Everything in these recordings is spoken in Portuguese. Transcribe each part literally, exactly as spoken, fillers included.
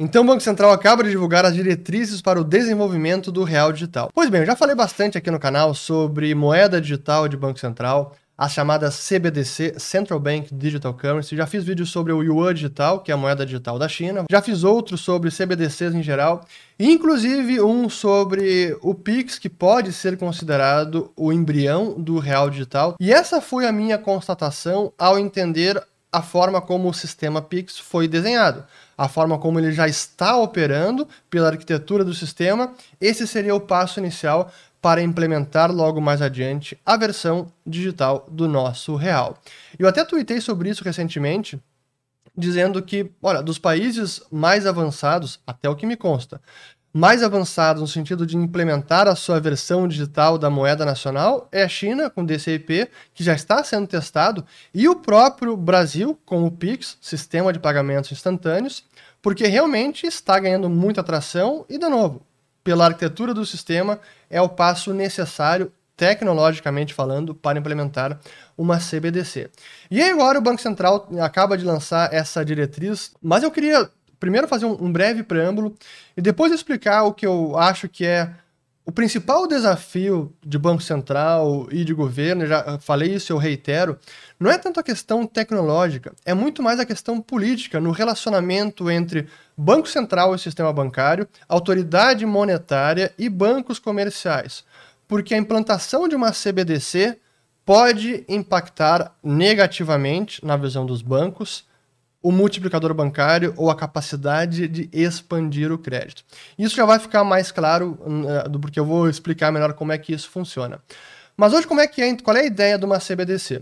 Então o Banco Central acaba de divulgar as diretrizes para o desenvolvimento do real digital. Pois bem, eu já falei bastante aqui no canal sobre moeda digital de Banco Central, as chamadas C B D C, Central Bank Digital Currency. Já fiz vídeos sobre o Yuan digital, que é a moeda digital da China. Já fiz outros sobre C B D Cs em geral, inclusive um sobre o Pix, que pode ser considerado o embrião do real digital. E essa foi a minha constatação ao entender a forma como o sistema Pix foi desenhado, a forma como ele já está operando pela arquitetura do sistema. Esse seria o passo inicial para implementar logo mais adiante a versão digital do nosso real. Eu até tuitei sobre isso recentemente, dizendo que, olha, dos países mais avançados, até o que me consta, mais avançados no sentido de implementar a sua versão digital da moeda nacional é a China, com D C I P, que já está sendo testado, e o próprio Brasil, com o Pix, Sistema de Pagamentos Instantâneos, porque realmente está ganhando muita atração e, de novo, pela arquitetura do sistema, é o passo necessário, tecnologicamente falando, para implementar uma C B D C. E aí agora o Banco Central acaba de lançar essa diretriz, mas eu queria primeiro fazer um, um breve preâmbulo e depois explicar o que eu acho que é o principal desafio de Banco Central e de governo. Eu já falei isso, eu reitero, não é tanto a questão tecnológica, é muito mais a questão política no relacionamento entre Banco Central e sistema bancário, autoridade monetária e bancos comerciais, porque a implantação de uma C B D C pode impactar negativamente, na visão dos bancos, o multiplicador bancário ou a capacidade de expandir o crédito. Isso já vai ficar mais claro, uh, porque eu vou explicar melhor como é que isso funciona. Mas hoje, como é que é, qual é a ideia de uma C B D C?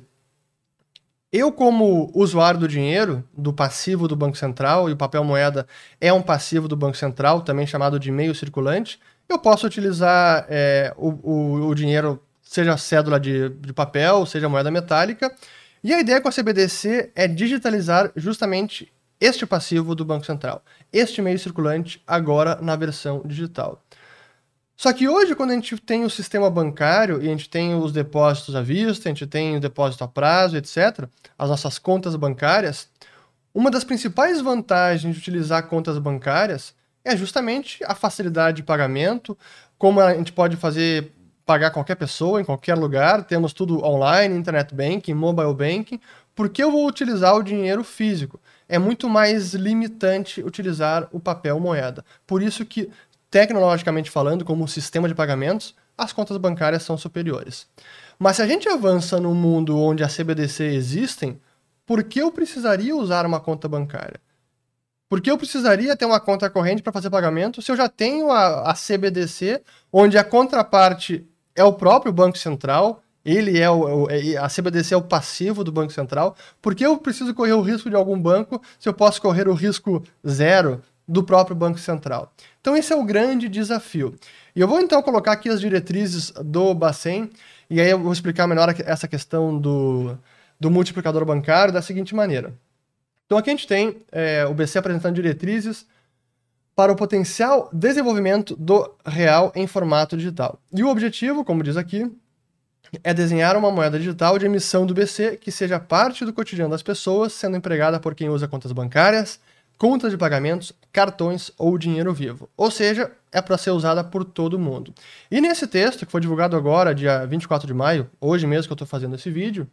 Eu, como usuário do dinheiro, do passivo do Banco Central, e o papel moeda é um passivo do Banco Central, também chamado de meio circulante, eu posso utilizar é, o, o, o dinheiro, seja cédula de, de papel, seja moeda metálica. E a ideia com a C B D C é digitalizar justamente este passivo do Banco Central, este meio circulante, agora na versão digital. Só que hoje, quando a gente tem o sistema bancário e a gente tem os depósitos à vista, a gente tem o depósito a prazo, etcétera, as nossas contas bancárias, uma das principais vantagens de utilizar contas bancárias é justamente a facilidade de pagamento, como a gente pode fazer pagar qualquer pessoa, em qualquer lugar, temos tudo online, internet banking, mobile banking. Por que eu vou utilizar o dinheiro físico? É muito mais limitante utilizar o papel moeda. Por isso que, tecnologicamente falando, como sistema de pagamentos, as contas bancárias são superiores. Mas se a gente avança num mundo onde as C B D C existem, por que eu precisaria usar uma conta bancária? Por que eu precisaria ter uma conta corrente para fazer pagamento se eu já tenho a, a C B D C, onde a contraparte é o próprio Banco Central, ele é o, a C B D C é o passivo do Banco Central? Por que eu preciso correr o risco de algum banco se eu posso correr o risco zero do próprio Banco Central? Então esse é o grande desafio. E eu vou então colocar aqui as diretrizes do Bacen, e aí eu vou explicar melhor essa questão do, do multiplicador bancário da seguinte maneira. Então aqui a gente tem é, o B C apresentando diretrizes para o potencial desenvolvimento do real em formato digital. E o objetivo, como diz aqui, é desenhar uma moeda digital de emissão do B C que seja parte do cotidiano das pessoas, sendo empregada por quem usa contas bancárias, contas de pagamentos, cartões ou dinheiro vivo. Ou seja, é para ser usada por todo mundo. E nesse texto, que foi divulgado agora, dia vinte e quatro de maio, hoje mesmo que eu estou fazendo esse vídeo,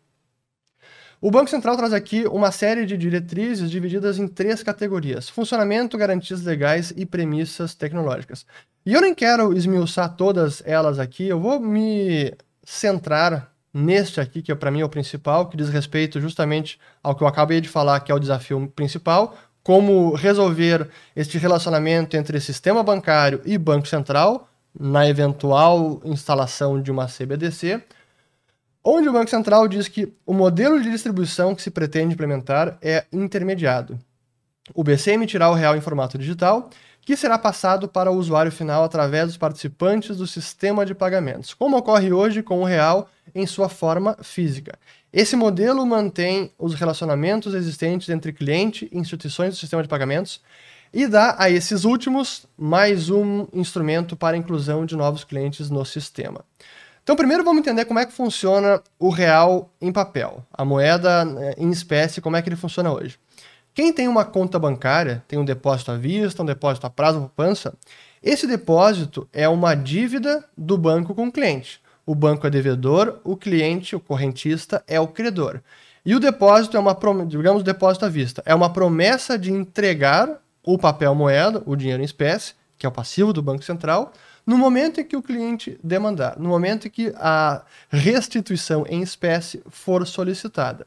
o Banco Central traz aqui uma série de diretrizes divididas em três categorias: funcionamento, garantias legais e premissas tecnológicas. E eu nem quero esmiuçar todas elas aqui, eu vou me centrar neste aqui, que para mim é o principal, que diz respeito justamente ao que eu acabei de falar, que é o desafio principal, como resolver este relacionamento entre sistema bancário e Banco Central, na eventual instalação de uma C B D C, onde o Banco Central diz que o modelo de distribuição que se pretende implementar é intermediado. O B C emitirá o real em formato digital, que será passado para o usuário final através dos participantes do sistema de pagamentos, como ocorre hoje com o real em sua forma física. Esse modelo mantém os relacionamentos existentes entre cliente e instituições do sistema de pagamentos e dá a esses últimos mais um instrumento para a inclusão de novos clientes no sistema. Então, primeiro vamos entender como é que funciona o real em papel, a moeda em espécie, como é que ele funciona hoje. Quem tem uma conta bancária, tem um depósito à vista, um depósito a prazo, poupança, esse depósito é uma dívida do banco com o cliente. O banco é devedor, o cliente, o correntista, é o credor. E o depósito é uma, digamos, depósito à vista, é uma promessa de entregar o papel moeda, o dinheiro em espécie, que é o passivo do Banco Central, no momento em que o cliente demandar, no momento em que a restituição em espécie for solicitada.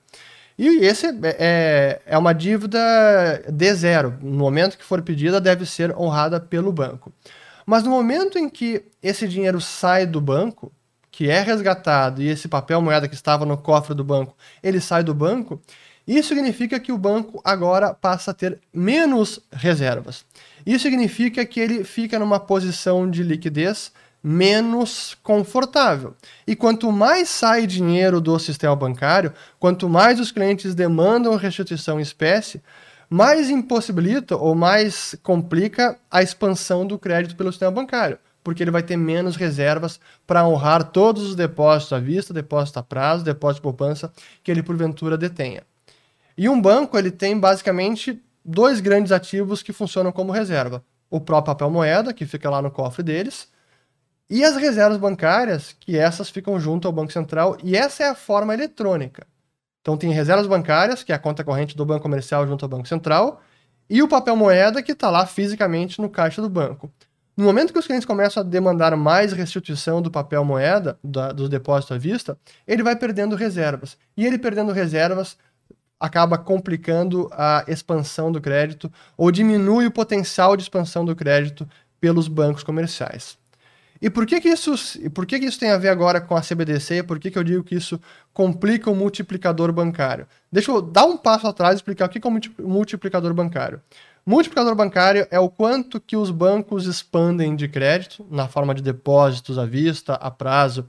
E esse é, é uma dívida de zero. No momento que for pedida, deve ser honrada pelo banco. Mas no momento em que esse dinheiro sai do banco, que é resgatado, e esse papel moeda que estava no cofre do banco, ele sai do banco, isso significa que o banco agora passa a ter menos reservas. Isso significa que ele fica numa posição de liquidez menos confortável. E quanto mais sai dinheiro do sistema bancário, quanto mais os clientes demandam restituição em espécie, mais impossibilita ou mais complica a expansão do crédito pelo sistema bancário, porque ele vai ter menos reservas para honrar todos os depósitos à vista, depósito a prazo, depósito de poupança que ele porventura detenha. E um banco ele tem basicamente dois grandes ativos que funcionam como reserva. O próprio papel moeda, que fica lá no cofre deles, e as reservas bancárias, que essas ficam junto ao Banco Central, e essa é a forma eletrônica. Então tem reservas bancárias, que é a conta corrente do Banco Comercial junto ao Banco Central, e o papel moeda que está lá fisicamente no caixa do banco. No momento que os clientes começam a demandar mais restituição do papel moeda, da, dos depósitos à vista, ele vai perdendo reservas. E ele perdendo reservas acaba complicando a expansão do crédito ou diminui o potencial de expansão do crédito pelos bancos comerciais. E por que que isso, por que que isso tem a ver agora com a C B D C? Por que que eu digo que isso complica o multiplicador bancário? Deixa eu dar um passo atrás e explicar o que é o multiplicador bancário. Multiplicador bancário é o quanto que os bancos expandem de crédito, na forma de depósitos à vista, a prazo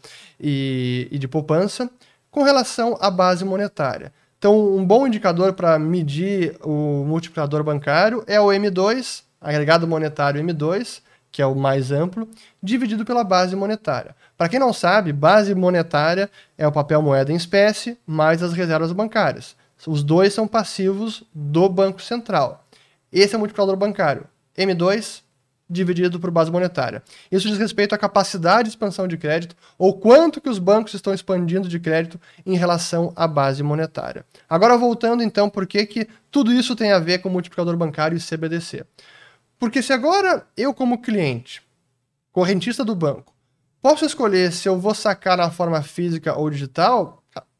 e, e de poupança, com relação à base monetária. Então, um bom indicador para medir o multiplicador bancário é o M dois, agregado monetário M dois, que é o mais amplo, dividido pela base monetária. Para quem não sabe, base monetária é o papel moeda em espécie mais as reservas bancárias. Os dois são passivos do Banco Central. Esse é o multiplicador bancário. M dois dividido por base monetária. Isso diz respeito à capacidade de expansão de crédito ou quanto que os bancos estão expandindo de crédito em relação à base monetária. Agora voltando então, por que que tudo isso tem a ver com multiplicador bancário e C B D C? Porque se agora eu, como cliente, correntista do banco, posso escolher se eu vou sacar na forma física ou digital,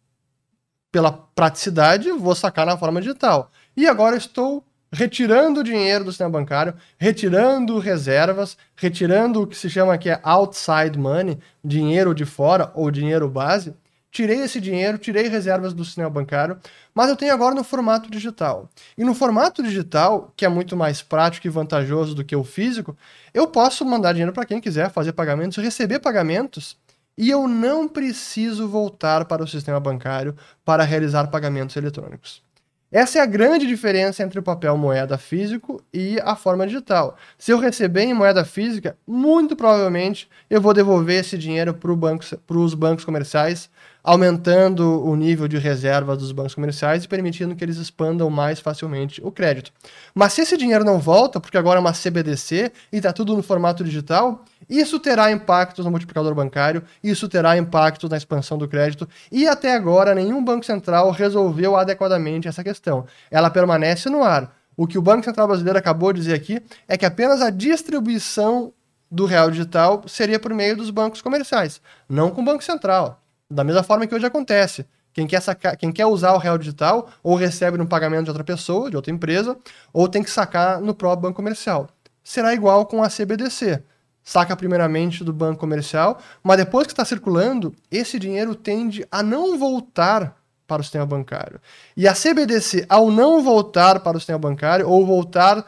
pela praticidade, vou sacar na forma digital. E agora eu estou retirando o dinheiro do sistema bancário, retirando reservas, retirando o que se chama aqui é outside money, dinheiro de fora ou dinheiro base. Tirei esse dinheiro, tirei reservas do sistema bancário, mas eu tenho agora no formato digital. E no formato digital, que é muito mais prático e vantajoso do que o físico, eu posso mandar dinheiro para quem quiser, fazer pagamentos, receber pagamentos, e eu não preciso voltar para o sistema bancário para realizar pagamentos eletrônicos. Essa é a grande diferença entre o papel moeda físico e a forma digital. Se eu receber em moeda física, muito provavelmente eu vou devolver esse dinheiro para banco, os bancos comerciais, aumentando o nível de reserva dos bancos comerciais e permitindo que eles expandam mais facilmente o crédito. Mas se esse dinheiro não volta, porque agora é uma C B D C e está tudo no formato digital, isso terá impactos no multiplicador bancário, isso terá impactos na expansão do crédito e até agora nenhum banco central resolveu adequadamente essa questão. Ela permanece no ar. O que o Banco Central Brasileiro acabou de dizer aqui é que apenas a distribuição do real digital seria por meio dos bancos comerciais, não com o Banco Central. Da mesma forma que hoje acontece. Quem quer, sacar, quem quer usar o real digital ou recebe no pagamento de outra pessoa, de outra empresa, ou tem que sacar no próprio banco comercial. Será igual com a C B D C. Saca primeiramente do banco comercial, mas depois que está circulando, esse dinheiro tende a não voltar para o sistema bancário. E a C B D C, ao não voltar para o sistema bancário, ou voltar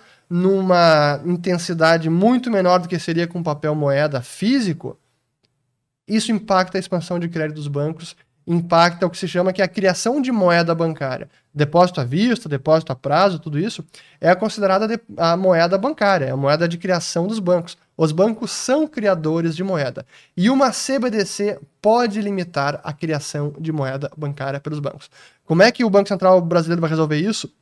numa intensidade muito menor do que seria com papel moeda físico, isso impacta a expansão de crédito dos bancos, impacta o que se chama que é a criação de moeda bancária. Depósito à vista, depósito a prazo, tudo isso é considerada a moeda bancária, é a moeda de criação dos bancos. Os bancos são criadores de moeda. E uma C B D C pode limitar a criação de moeda bancária pelos bancos. Como é que o Banco Central Brasileiro vai resolver isso?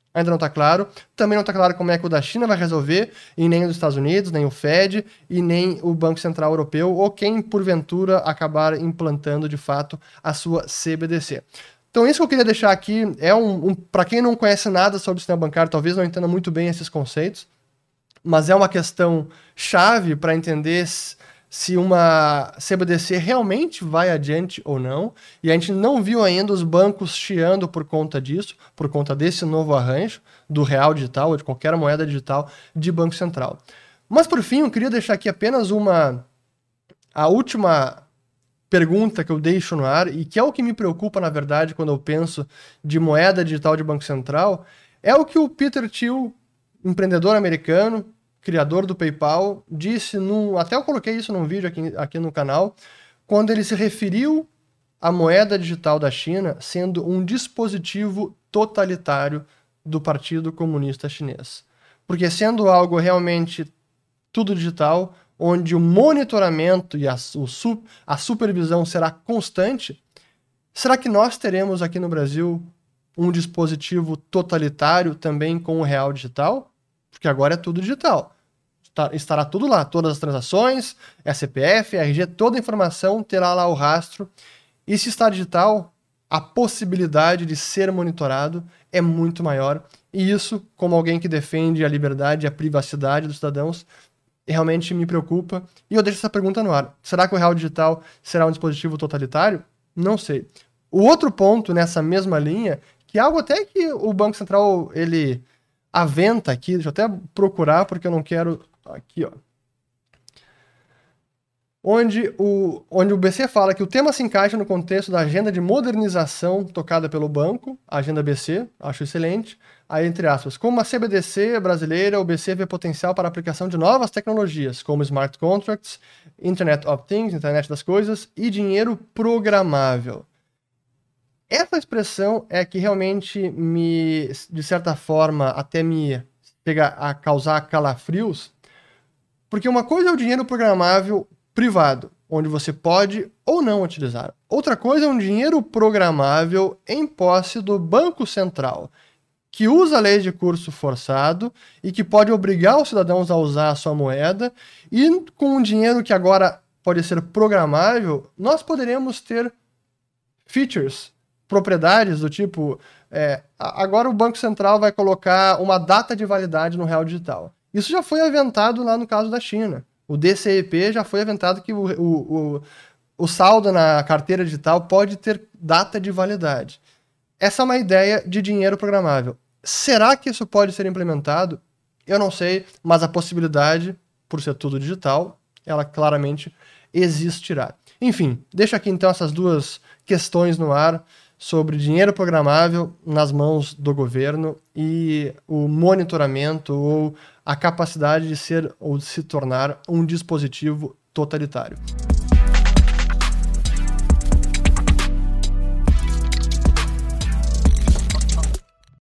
Ainda não está claro. Também não está claro como é que o da China vai resolver, e nem o dos Estados Unidos, nem o Fed, e nem o Banco Central Europeu, ou quem, porventura, acabar implantando, de fato, a sua C B D C. Então, isso que eu queria deixar aqui é um... um para quem não conhece nada sobre o sistema bancário, talvez não entenda muito bem esses conceitos, mas é uma questão chave para entender se uma C B D C realmente vai adiante ou não, e a gente não viu ainda os bancos chiando por conta disso, por conta desse novo arranjo do real digital ou de qualquer moeda digital de Banco Central. Mas por fim, eu queria deixar aqui apenas uma a última pergunta que eu deixo no ar, e que é o que me preocupa, na verdade, quando eu penso de moeda digital de Banco Central, é o que o Peter Thiel, empreendedor americano, criador do PayPal, disse, num, até eu coloquei isso num vídeo aqui, aqui no canal, quando ele se referiu à moeda digital da China sendo um dispositivo totalitário do Partido Comunista Chinês. Porque sendo algo realmente tudo digital, onde o monitoramento e a, o, a supervisão será constante, será que nós teremos aqui no Brasil um dispositivo totalitário também com o real digital? Porque agora é tudo digital. Estará tudo lá, todas as transações, C P F, R G, toda a informação terá lá o rastro. E se está digital, a possibilidade de ser monitorado é muito maior. E isso, como alguém que defende a liberdade e a privacidade dos cidadãos, realmente me preocupa. E eu deixo essa pergunta no ar. Será que o real digital será um dispositivo totalitário? Não sei. O outro ponto nessa mesma linha, que é algo até que o Banco Central, ele aventa aqui, deixa eu até procurar porque eu não quero... Aqui, ó. Onde o, onde o B C fala que o tema se encaixa no contexto da agenda de modernização tocada pelo banco, a agenda B C, acho excelente. Aí, entre aspas, como a C B D C brasileira, o B C vê potencial para a aplicação de novas tecnologias, como smart contracts, Internet of Things, internet das coisas, e dinheiro programável. Essa expressão é que realmente me, de certa forma, até me chega a causar calafrios, porque uma coisa é o dinheiro programável privado, onde você pode ou não utilizar. Outra coisa é um dinheiro programável em posse do Banco Central, que usa a lei de curso forçado e que pode obrigar os cidadãos a usar a sua moeda, e com um dinheiro que agora pode ser programável, nós poderemos ter features, propriedades do tipo, é, agora o Banco Central vai colocar uma data de validade no real digital. Isso já foi aventado lá no caso da China. O D C E P já foi aventado que o, o, o, o saldo na carteira digital pode ter data de validade. Essa é uma ideia de dinheiro programável. Será que isso pode ser implementado? Eu não sei, mas a possibilidade, por ser tudo digital, ela claramente existirá. Enfim, deixo aqui então essas duas questões no ar sobre dinheiro programável nas mãos do governo e o monitoramento ou a capacidade de ser ou de se tornar um dispositivo totalitário.